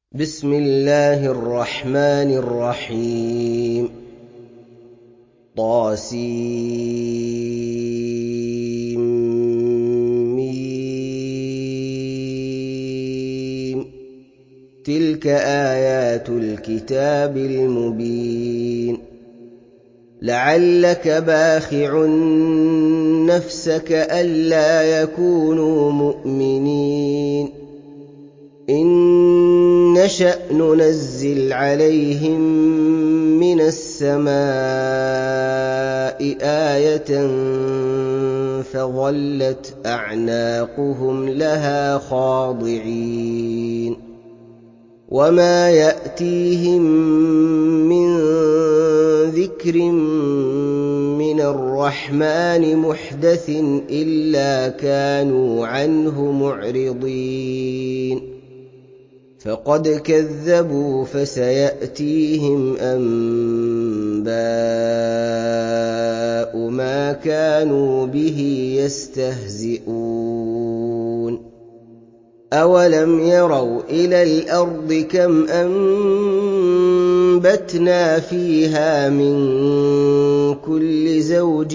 بسم الله الرحمن الرحيم طاسيم تلك آيات الكتاب المبين لعلك باخع نفسك ألا يكونوا مؤمنين إن نشأ ننزل عليهم من السماء آية فظلت أعناقهم لها خاضعين وما يأتيهم من ذكر من الرحمن محدث إلا كانوا عنه معرضين فقد كذبوا فسيأتيهم أنباء ما كانوا به يستهزئون أولم يروا إلى الأرض كم أنبتنا فيها من كل زوج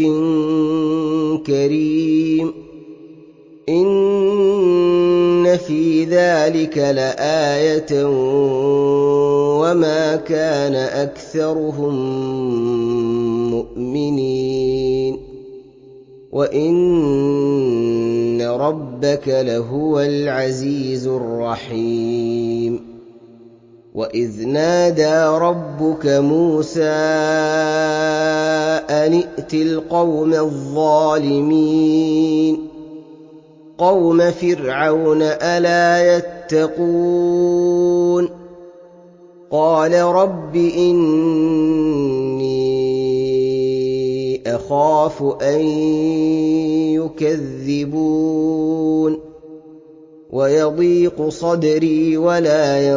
كريم إن في ذلك لآية وما كان أكثرهم مؤمنين وإن ربك لهو العزيز الرحيم وإذ نادى ربك موسى أن ائت القوم الظالمين قوم فرعون ألا يتقون قال رب إني أخاف أن يكذبون ويضيق صدري ولا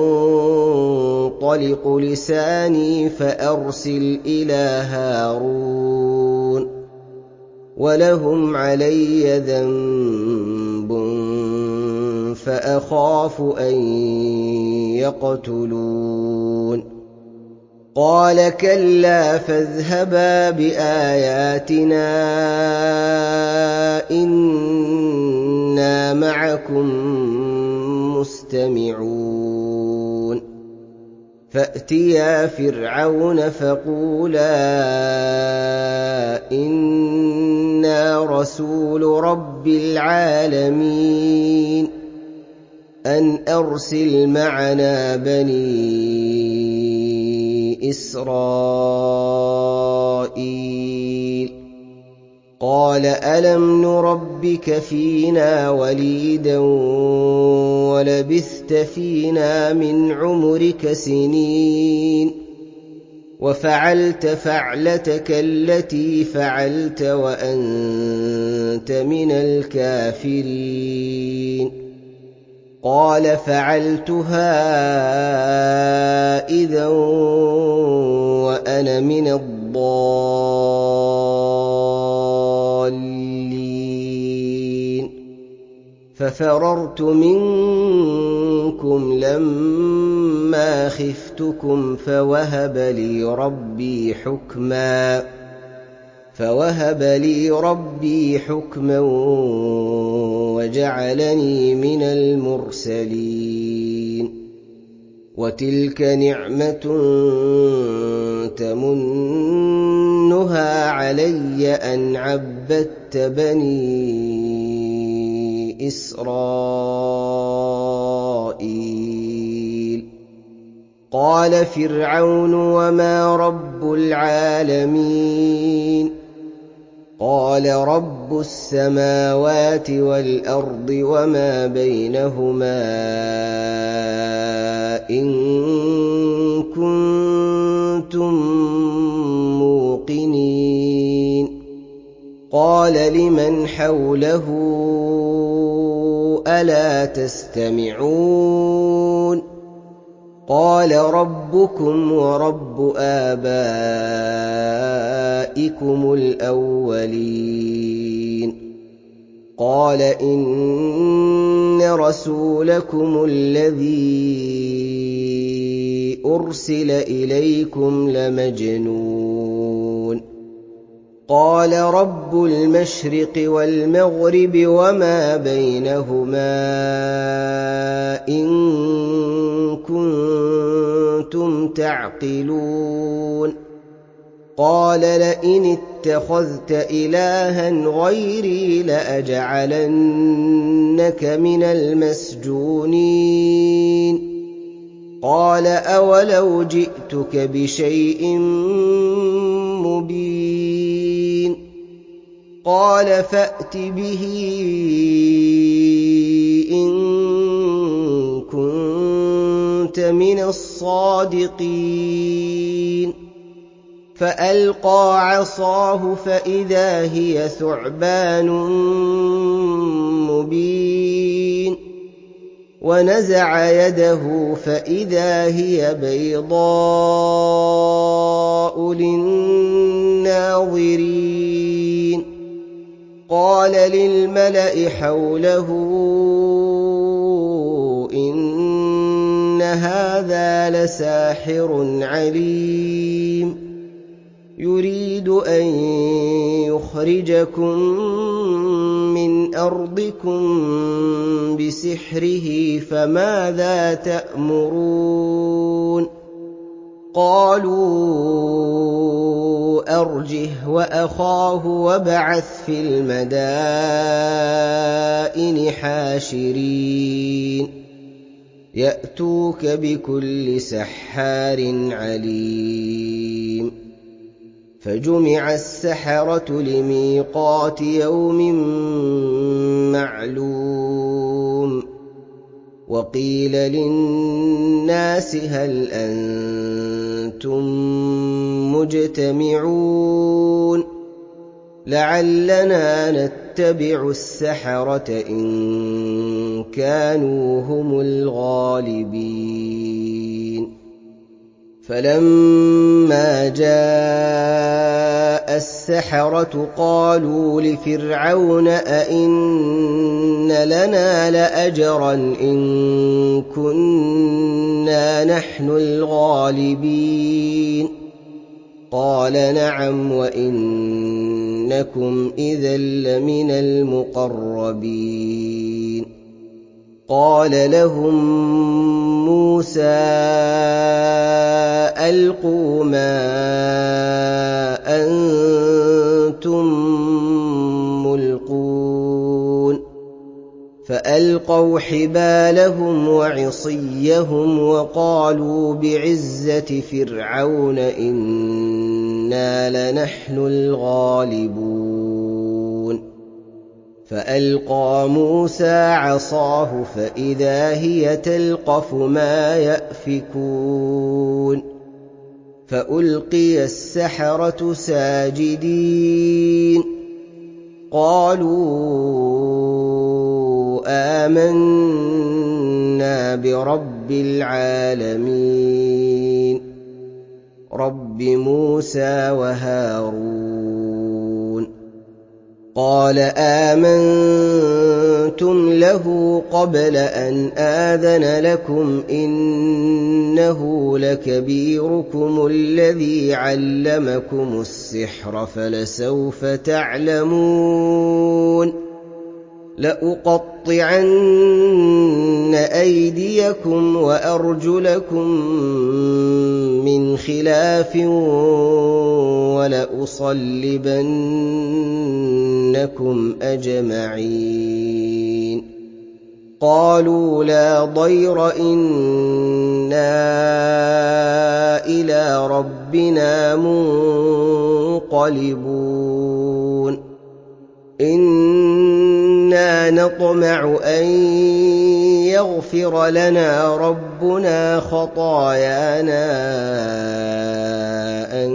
ينطلق لساني فأرسل إلى هارون ولهم علي ذنب فأخاف أن يقتلون قال كلا فاذهبا بآياتنا إنا معكم مستمعون فأتيا فرعون فقولا إنا رسول رب العالمين أن أرسل معنا بني إسرائيل قال ألم نربك فينا وليدا ولبثت فينا من عمرك سنين وفعلت فعلتك التي فعلت وأنت من الكافرين قال فعلتها إذا وأنا من الضالين ففررت منكم لما خفتكم فوهب لي ربي حكما وجعلني من المرسلين وتلك نعمة تمنها علي أن عبدت بني إسرائيل قال فرعون وما رب العالمين قال رب السماوات والأرض وما بينهما إن كنتم موقنين قال لمن حوله ألا تستمعون قال ربكم ورب آبائكم الأولين قال إن رسولكم الذي لِأُرْسِلَ إِلَيْكُمْ لَمَجْنُونٌ قَالَ رَبُّ الْمَشْرِقِ وَالْمَغْرِبِ وَمَا بَيْنَهُمَا إِن كُنتُمْ تَعْقِلُونَ قَالَ لَئِنِ اتَّخَذْتَ إِلَٰهًا غَيْرِي لَأَجْعَلَنَّكَ مِنَ الْمَسْجُونِينَ قَالَ أَوَلَوْ جِئْتُكَ بِشَيْءٍ مُّبِينٍ قَالَ فَأْتِ بِهِ إِن كُنتَ مِنَ الصَّادِقِينَ فَأَلْقَىٰ عَصَاهُ فَإِذَا هِيَ ثُعْبَانٌ مُّبِينٌ وَنَزَعَ يَدَهُ فَإِذَا هِيَ بَيْضَاءُ لِلنَّاظِرِينَ قَالَ لِلْمَلَإِ حَوْلَهُ إِنَّ هَٰذَا لَسَاحِرٌ عَلِيمٌ يُرِيدُ أَن يُخْرِجَكُم مِّنْ أَرْضِكُم بِسِحْرِهِ فَمَاذَا تَأْمُرُونَ قَالُوا أَرْجِهْ وَأَخَاهُ وَابْعَثْ فِي الْمَدَائِنِ حَاشِرِينَ يَأْتُوكَ بِكُلِّ سَحَّارٍ عَلِيمٍ فَجُمِعَ السَّحَرَةُ لِمِيقَاتِ يَوْمٍ مَّعْلُومٍ وَقِيلَ لِلنَّاسِ هَلْ أَنتُم مُّجْتَمِعُونَ لَعَلَّنَا نَتَّبِعُ السَّحَرَةَ إِن كَانُوا هُمُ الْغَالِبِينَ فَلَمَّا جَاءَ السَّحَرَةُ قَالُوا لِفِرْعَوْنَ أَئِنَّ لَنَا لَأَجْرًا إِن كُنَّا نَحْنُ الْغَالِبِينَ قَالَ نَعَمْ وَإِنَّكُمْ إِذًا لَّمِنَ الْمُقَرَّبِينَ قَالَ لَهُم مُّوسَىٰ أَلْقُوا مَا أَنتُم مُّلْقُونَ فَأَلْقَوْا حِبَالَهُمْ وَعِصِيَّهُمْ وَقَالُوا بِعِزَّةِ فِرْعَوْنَ إِنَّا لَنَحْنُ الْغَالِبُونَ فَأَلْقَىٰ مُوسَىٰ عَصَاهُ فَإِذَا هِيَ تَلْقَفُ مَا يَأْفِكُونَ فَأُلْقِيَ السَّحَرَةُ سَاجِدِينَ قَالُوا آمَنَّا بِرَبِّ الْعَالَمِينَ رَبِّ مُوسَىٰ وَهَارُونَ قَالَ آمَنتُمْ لَهُ قَبْلَ أَنْ آذَنَ لَكُمْ إِنَّهُ لَكَبِيرُكُمُ الَّذِي عَلَّمَكُمُ السِّحْرَ فَلَسَوْفَ تَعْلَمُونَ لَأُقَطِّعَنَّ أَيْدِيَكُمْ وَأَرْجُلَكُم مِّنْ خِلَافٍ وَلَأُصَلِّبَنَّكُمْ أَجْمَعِينَ قَالُوا لَا ضَيْرَ إِنَّا إِلَىٰ رَبِّنَا مُنقَلِبُونَ إِنَّا نَطْمَعُ أَن يَغْفِرَ لَنَا رَبُّنَا خَطَايَانَا أَن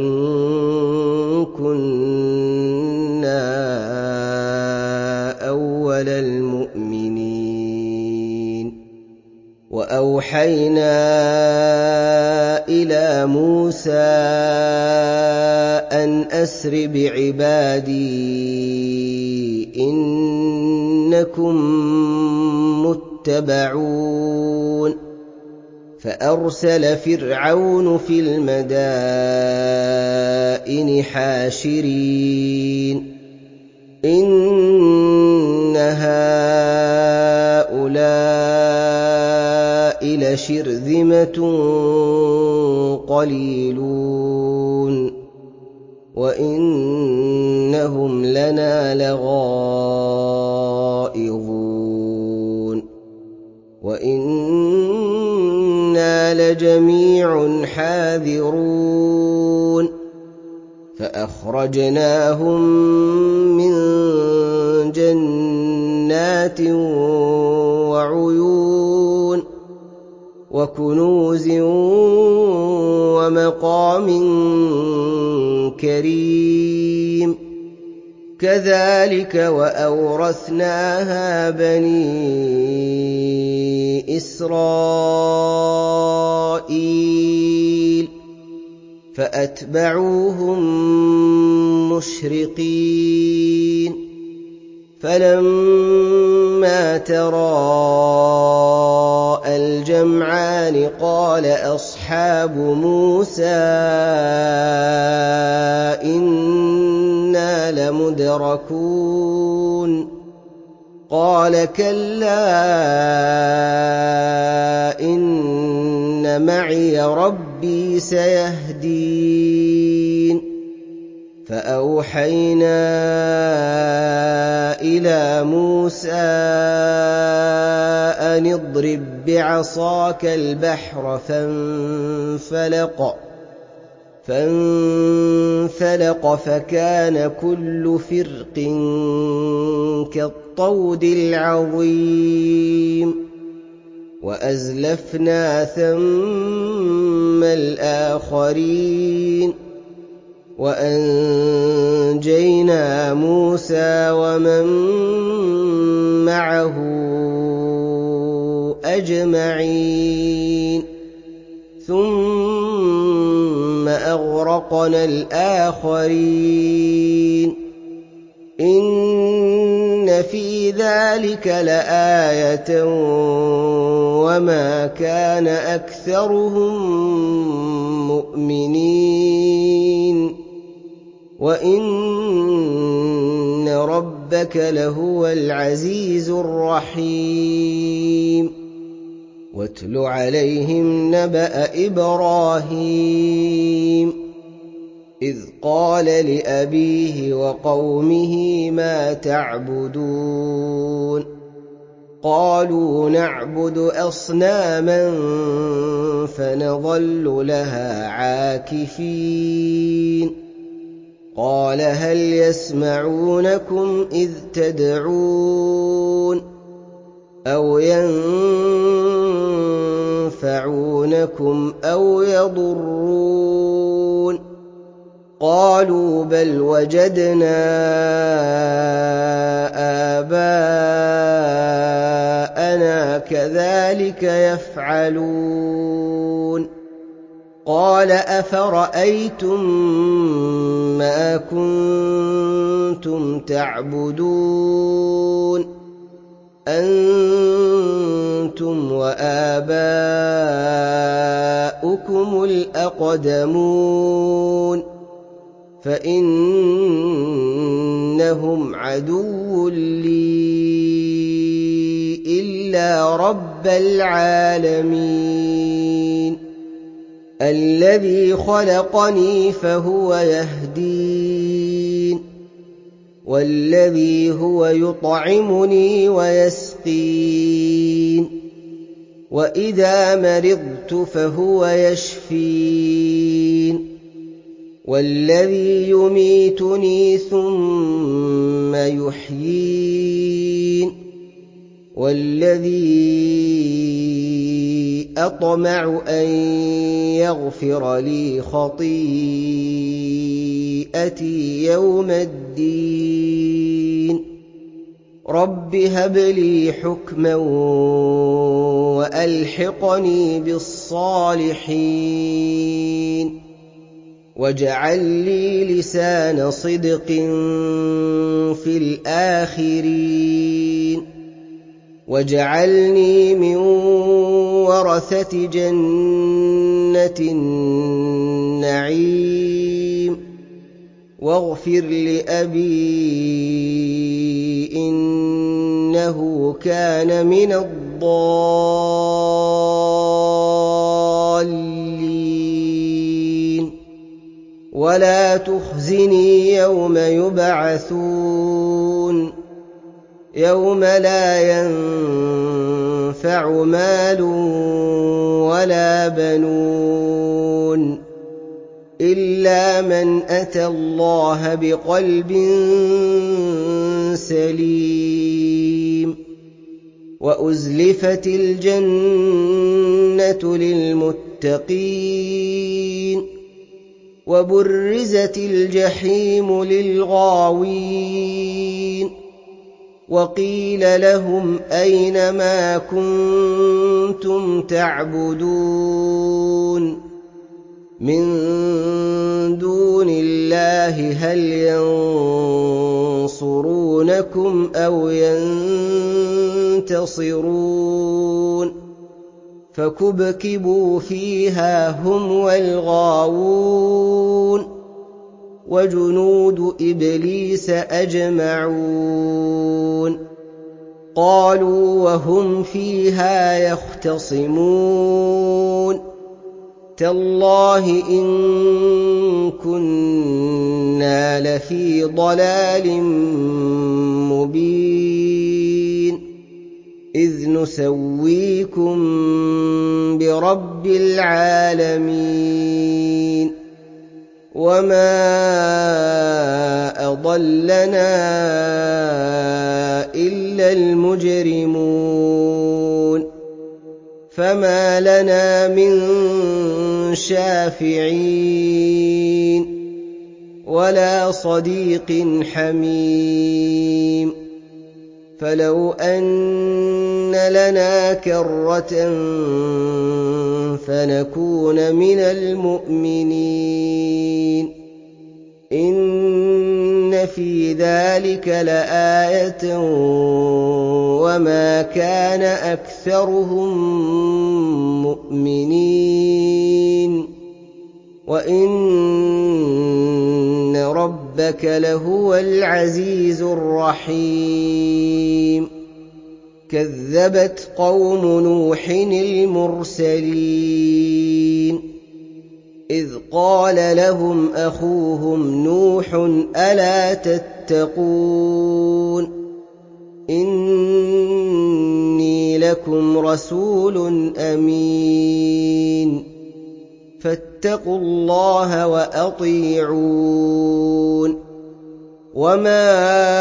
كُنَّا أَوَّلَ الْمُؤْمِنِينَ وَأَوْحَيْنَا إِلَىٰ مُوسَىٰ أَنْ أَسْرِ بِعِبَادِي إِنَّكُم مُّتَّبَعُونَ فأرسل فرعون في المدائن حاشرين إن هؤلاء لشرذمة قليلون وإنهم لنا لغائظون وإنا لجميع حاذرون فأخرجناهم من جنات وعيون وكنوز ومقام كريم كذلك وأورثناها بني إسرائيل فأتبعوهم مشرقين فلما تراءى الجمعان قال أصحاب موسى إنا لمدركون قال كلا إن معي ربي سيهدين فأوحينا إلى موسى أن اضرب بعصاك البحر فانفلق فكان كل فرق كالطود العظيم وأزلفنا ثم الآخرين وأنجينا موسى ومن معه أجمعين ثم أغرقنا الآخرين إن في ذلك لآية وما كان أكثرهم مؤمنين وإن ربك لهو العزيز الرحيم واتل عليهم نبأ إبراهيم إذ قال لأبيه وقومه ما تعبدون قالوا نعبد أصناما فنظل لها عاكفين قال هل يسمعونكم إذ تدعون أو ينفعونكم أو يضرون قالوا بل وجدنا آباءنا كذلك يفعلون قال أفرأيتم ما كنتم تعبدون أنتم وآباؤكم الأقدمون فإنهم عدو لي إلا رب العالمين الذي خلقني فهو يهدين والذي هو يطعمني ويسقين وإذا مرضت فهو يشفين والذي يميتني ثم يحيين والذي أطمع أن يغفر لي خطيئتي يوم الدين رب هب لي حكما وألحقني بالصالحين واجعل لي لسان صدق في الآخرين واجعلني من ورثة جنة النعيم واغفر لأبي إنه كان من الضالين ولا تخزني يوم يبعثون يوم لا ينفع مال ولا بنون إلا من أتى الله بقلب سليم وأزلفت الجنة للمتقين وبرزت الجحيم للغاوين وقيل لهم أين ما كنتم تعبدون من دون الله هل ينصرونكم أو ينتصرون فكبكبوا فيها هم والغاوون وجنود إبليس أجمعون قالوا وهم فيها يختصمون تالله إن كنا لفي ضلال مبين إذ نسويكم برب العالمين وما أضلنا إلا المجرمون فما لنا من شافعين ولا صديق حميم فلو أن لنا كرة فنكون من المؤمنين إن في ذلك لآية وما كان أكثرهم مؤمنين وإن ربك لهو العزيز الرحيم كذبت قوم نوح المرسلين إذ قال لهم أخوهم نوح ألا تتقون إني لكم رسول أمين فاتقوا الله وأطيعون وما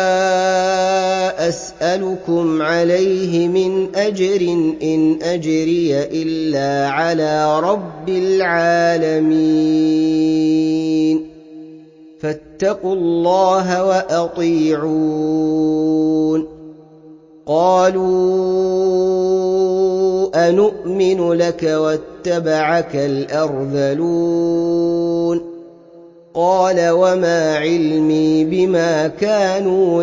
أسألكم عليه من أجر إن أجري إلا على رب العالمين فاتقوا الله وأطيعون قالوا أنؤمن لك واتبعك الأرذلون قال وما علمي بما كانوا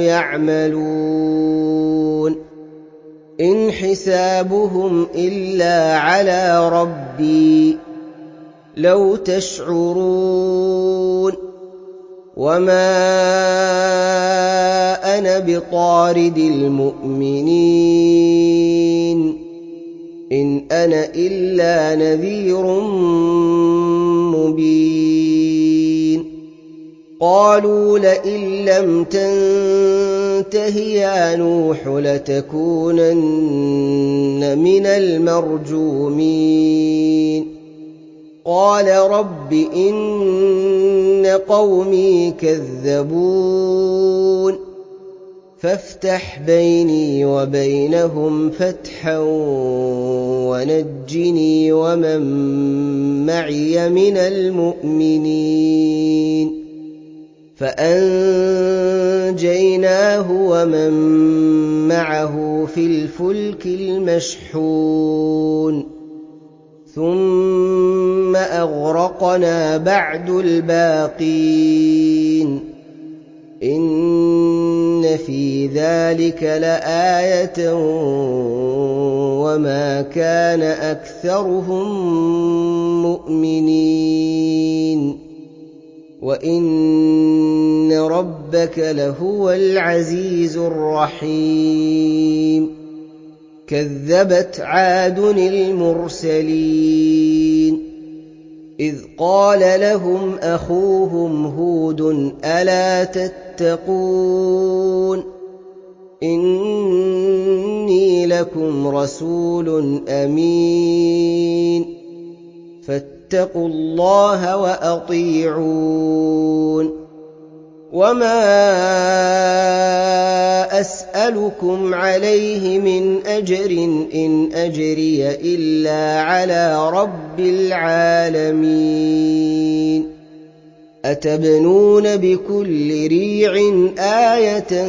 يعملون إن حسابهم إلا على ربي لو تشعرون وما أنا بطارد المؤمنين إن أنا إلا نذير مبين قالوا لئن لم تنته يا نوح لتكونن من المرجومين قال رب إن قومي كذبون فافتح بيني وبينهم فتحا ونجني ومن معي من المؤمنين فأنجيناه ومن معه في الفلك المشحون ثم أغرقنا بعد الباقين إن إِنَّ فِي ذَلِكَ لَآيَةً وَمَا كَانَ أَكْثَرُهُم مُّؤْمِنِينَ وَإِنَّ رَبَّكَ لَهُوَ الْعَزِيزُ الرَّحِيمُ كَذَّبَتْ عَادٌ الْمُرْسَلِينَ إِذْ قَالَ لَهُمْ أَخُوهُمْ هُودٌ أَلَا تَتَّقُونَ إِنِّي لَكُمْ رَسُولٌ أَمِينٌ فَاتَّقُوا اللَّهَ وَأَطِيعُونِ وَمَا أَسْأَلُكُمْ عَلَيْهِ مِنْ أَجْرٍ إِنْ أَجْرِيَ إِلَّا عَلَىٰ رَبِّ الْعَالَمِينَ أَتَبْنُونَ بِكُلِّ رِيعٍ آيَةً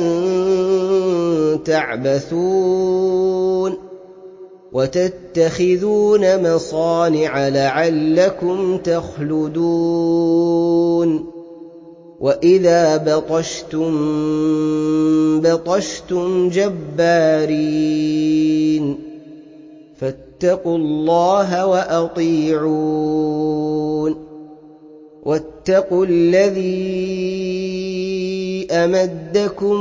تَعْبَثُونَ وَتَتَّخِذُونَ مَصَانِعَ لَعَلَّكُمْ تَخْلُدُونَ وَإِذَا بَطَشْتُمْ جَبَّارِينَ فَاتَّقُوا اللَّهَ وَأَطِيعُونِ وَاتَّقُوا الَّذِي أَمَدَّكُم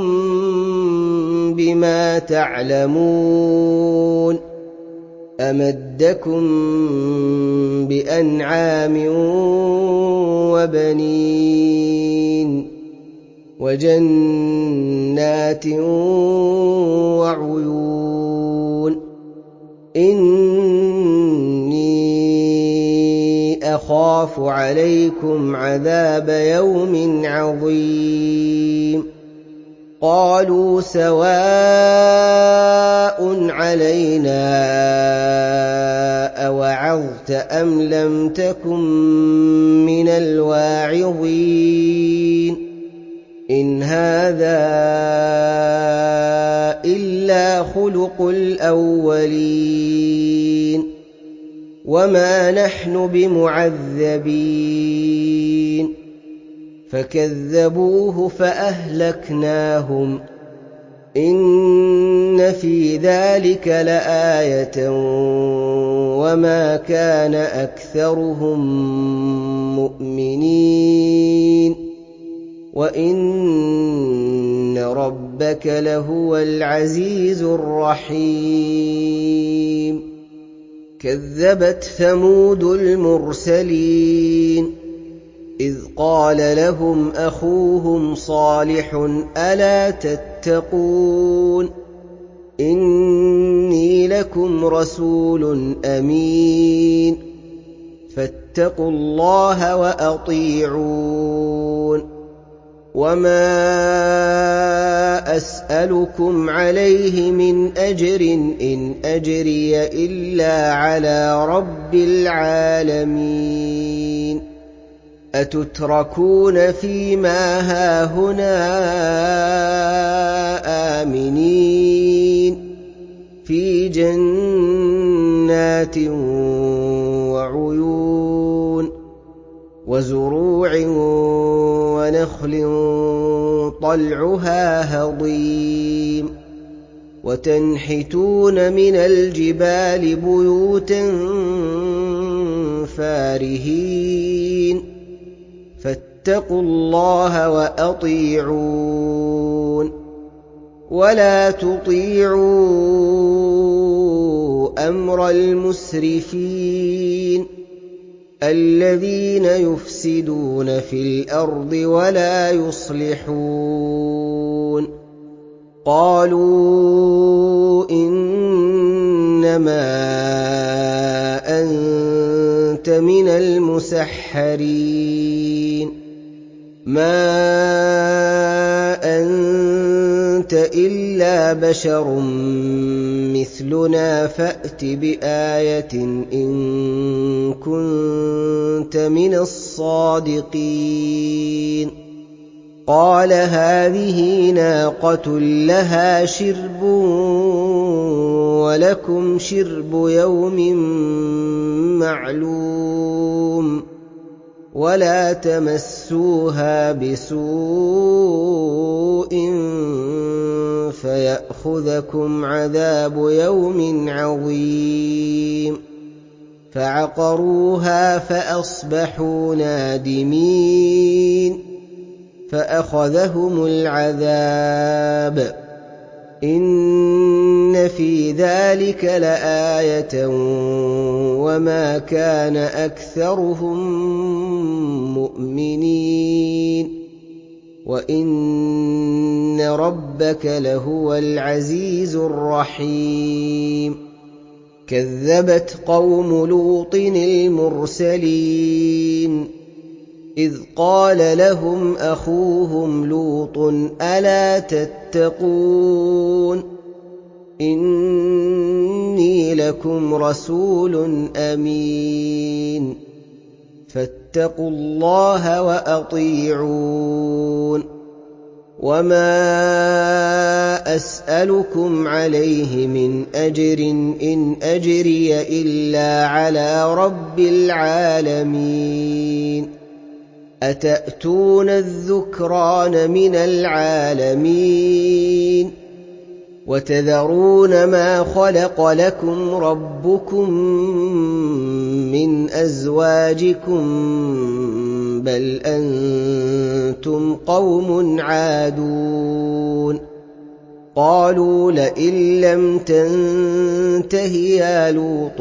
بِمَا تَعْلَمُونَ أَمَدَّكُم بِأَنْعَامٍ وَبَنِينَ وَجَنَّاتٍ وَعُيُونٍ إِنِّي أَخَافُ عَلَيْكُمْ عَذَابَ يَوْمٍ عَظِيمٍ قَالُوا سَوَاءٌ عَلَيْنَا أَوَعَظْتَ أَمْ لَمْ تَكُن مِّنَ الْوَاعِظِينَ إِنْ هَٰذَا إِلَّا خُلُقُ الْأَوَّلِينَ وَمَا نَحْنُ بِمُعَذَّبِينَ فَكَذَّبُوهُ فَأَهْلَكْنَاهُمْ إِنَّ فِي ذَلِكَ لَآيَةً وَمَا كَانَ أَكْثَرُهُم مُّؤْمِنِينَ وَإِنَّ رَبَّكَ لَهُوَ الْعَزِيزُ الرَّحِيمُ كَذَّبَتْ ثَمُودُ الْمُرْسَلِينَ إِذْ قَالَ لَهُمْ أَخُوهُمْ صَالِحٌ أَلَا تَتَّقُونَ إِنِّي لَكُمْ رَسُولٌ أَمِينٌ فَاتَّقُوا اللَّهَ وَأَطِيعُونِ وَمَا أَسْأَلُكُمْ عَلَيْهِ مِنْ أَجْرٍ إِنْ أَجْرِيَ إِلَّا عَلَىٰ رَبِّ الْعَالَمِينَ أَتُتْرَكُونَ فِي مَا هَاهُنَا آمِنِينَ فِي جَنَّاتٍ وَعُيُونٍ وَزُرُوعٍ وَنَخْلٍ طَلْعُهَا هَضِيمٌ وَتَنْحِتُونَ مِنَ الْجِبَالِ بُيُوتًا فَارِهِينَ فَاتَّقُوا اللَّهَ وَأَطِيعُونِ وَلَا تُطِيعُوا أَمْرَ الْمُسْرِفِينَ الَّذِينَ يُفْسِدُونَ فِي الْأَرْضِ وَلَا يُصْلِحُونَ قَالُوا إِنَّمَا أَنتَ مِنَ الْمُسَحَّرِينَ مَا أَنتَ إِلَّا بَشَرٌ مِّثْلُنَا فَأْتِ بِآيَةٍ إِن كُنتَ مِنَ الصَّادِقِينَ قَالَ هَٰذِهِ نَاقَةٌ لَّهَا شِرْبٌ وَلَكُمْ شِرْبُ يَوْمٍ مَّعْلُومٍ ولا تمسوها بسوء فيأخذكم عذاب يوم عظيم فعقروها فأصبحوا نادمين فأخذهم العذاب إن في ذلك لآية وما كان أكثرهم مؤمنين وإن ربك لهو العزيز الرحيم كذبت قوم لوط المرسلين إذ قال لهم أخوهم لوط ألا تتقون إني لكم رسول أمين فاتقوا الله وأطيعون وما أسألكم عليه من أجر إن أجري إلا على رب العالمين أتأتون الذكران من العالمين وتذرون ما خلق لكم ربكم من أزواجكم بل أنتم قوم عادون قالوا لئن لم تنته يا لوط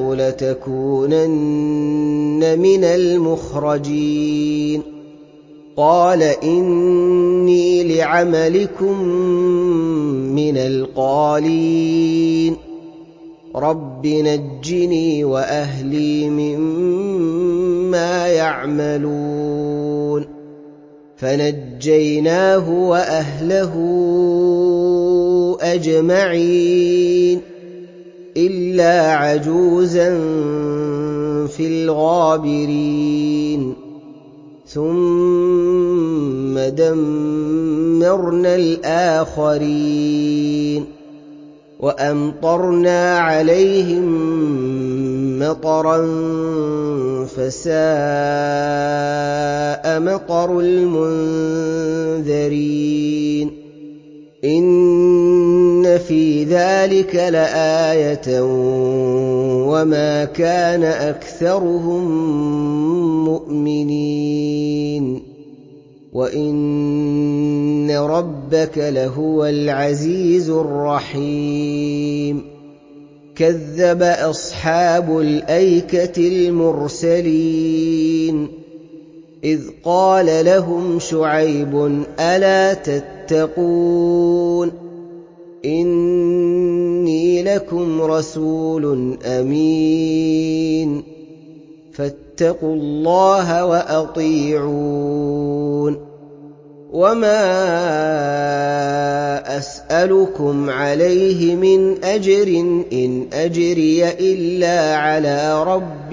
لتكونن من المخرجين قال إني لعملكم من القالين رب نجني وأهلي مما يعملون فنجيناه وأهله أجمعين إلا عجوزا في الغابرين ثم دمرنا الآخرين وأمطرنا عليهم مطرا فساء مطر المنذرين إن في ذلك لآية وما كان أكثرهم مؤمنين وإن ربك لهو العزيز الرحيم كذب أصحاب الأيكة المرسلين إذ قال لهم شعيب ألا تتقون إني لكم رسول أمين فاتقوا الله وأطيعون وما أسألكم عليه من أجر إن أجري إلا على رب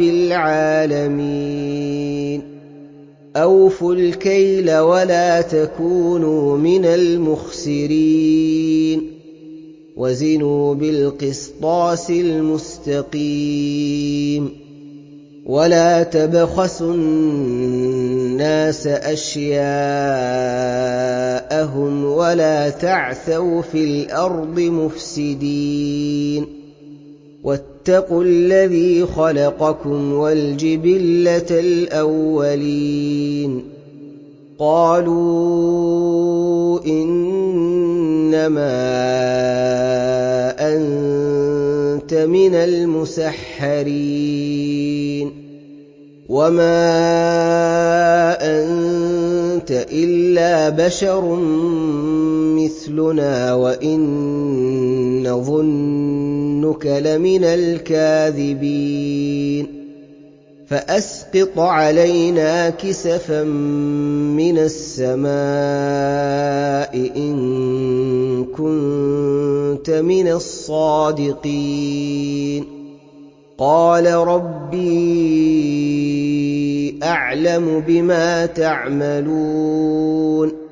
العالمين أوفوا الكيل ولا تكونوا من المخسرين وزنوا بالقسطاس المستقيم ولا تبخسوا الناس أشياءهم ولا تعثوا في الأرض مفسدين واتقوا الذي خلقكم والجبلة الأولين قالوا إنما أنت من المسحرين وما أنت إلا بشر مثلنا وإن نظنك لمن الكاذبين فأسقط علينا كسفا من السماء إن كنت من الصادقين قال ربي أعلم بما تعملون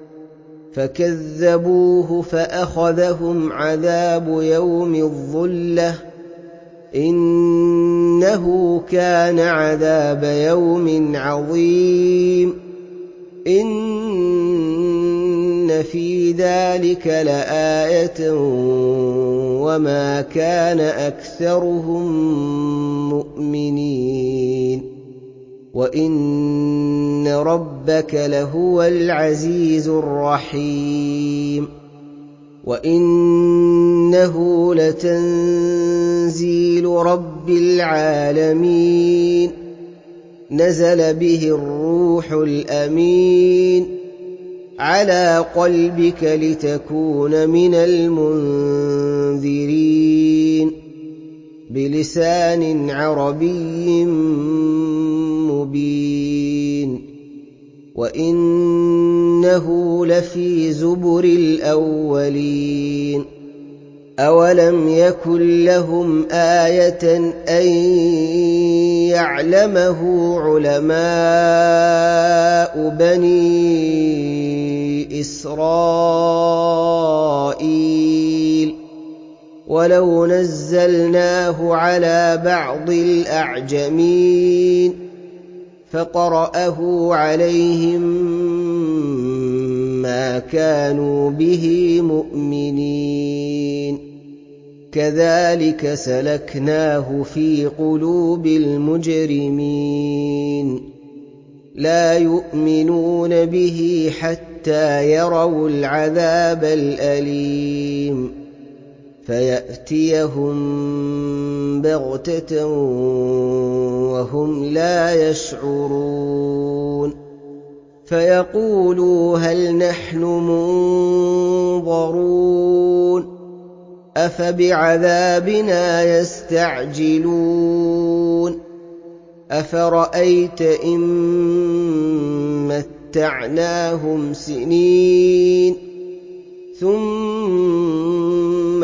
فكذبوه فأخذهم عذاب يوم الظلة إن إنه كان عذاب يوم عظيم إن في ذلك لآية وما كان أكثرهم مؤمنين وإن ربك لهو العزيز الرحيم وإنه لتنزيل رب العالمين نزل به الروح الأمين على قلبك لتكون من المنذرين بلسان عربي مبين وإنه لفي زبر الأولين أولم يكن لهم آية أن يعلمه علماء بني إسرائيل ولو نزلناه على بعض الأعجمين فقرأه عليهم ما كانوا به مؤمنين كذلك سلكناه في قلوب المجرمين لا يؤمنون به حتى يروا العذاب الأليم فيأتيهم بغتة وهم لا يشعرون فيقولوا هل نحن منظرون أفبعذابنا يستعجلون أفرأيت إن متعناهم سنين ثم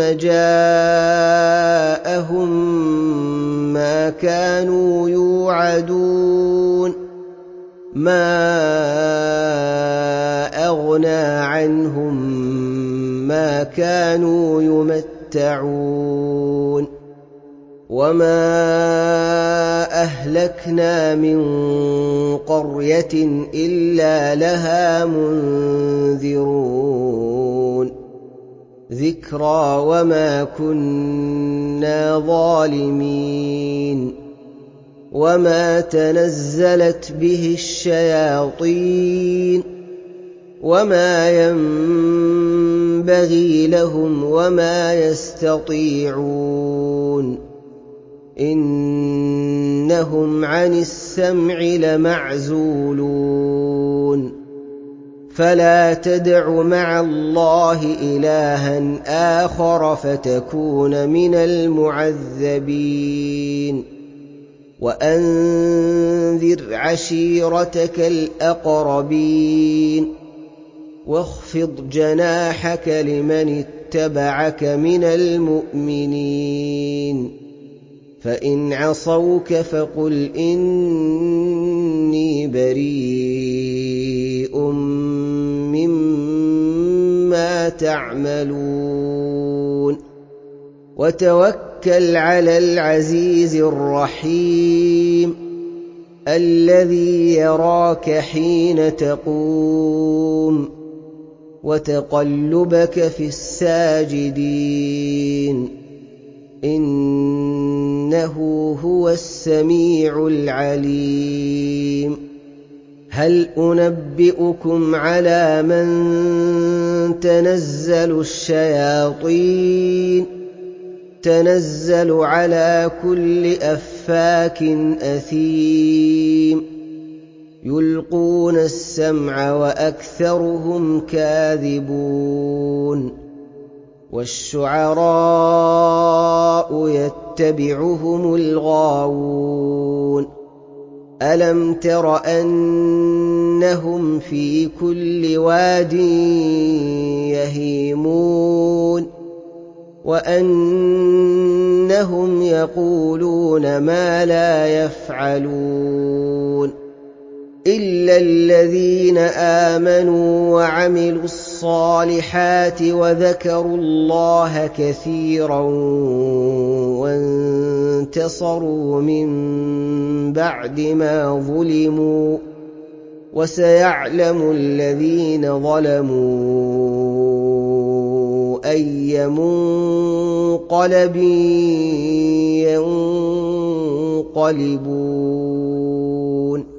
جاءهم ما كانوا يوعدون ما أغنى عنهم ما كانوا يمتعون وما أهلكنا من قرية إلا لها منذرون ذكرى وما كنا ظالمين وما تنزلت به الشياطين وما ينبغي لهم وما يستطيعون إنهم عن السمع لمعزولون فلا تدع مع الله إلها آخر فتكون من المعذبين وأنذر عشيرتك الأقربين واخفض جناحك لمن اتبعك من المؤمنين فإن عصوك فقل إني بريء مما تعملون وتوكل على العزيز الرحيم الذي يراك حين تقوم وتقلبك في الساجدين إنه هو السميع العليم هل أنبئكم على من تنزل الشياطين تنزل على كل أفاك أثيم يلقون السمع وأكثرهم كاذبون والشعراء يتبعهم الغاوون ألم تر أنهم في كل واد يهيمون وأنهم يقولون ما لا يفعلون إلا الذين آمنوا وعملوا الصالحات وذكروا الله كثيرا انتَصَرُوا مِن بَعْدِ مَا ظُلِمُوا ۗ وَسَيَعْلَمُ الَّذِينَ ظَلَمُوا أَيَّ مُنقَلَبٍ يَنقَلِبُونَ